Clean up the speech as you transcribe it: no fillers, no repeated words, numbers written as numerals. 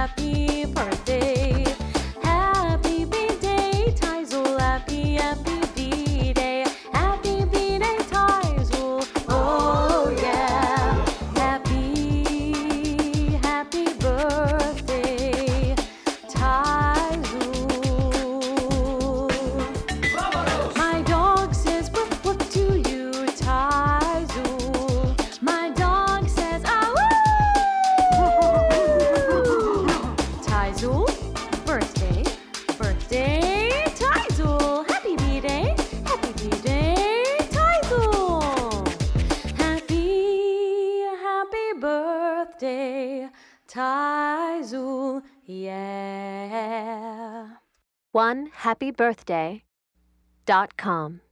happy birthday. Happy B-Day, Taizul, happy, happy B-Day. Happy B-Day, Taizul, oh yeah. Happy, happy birthday, Taizul. My dog says woof woof to you, Taizul. My dog says ah woo. Taizul, birthday, birthday, Taizul. Happy B-Day, Taizul. Happy, happy birthday, Taizul, yeah. OneHappyBirthday.com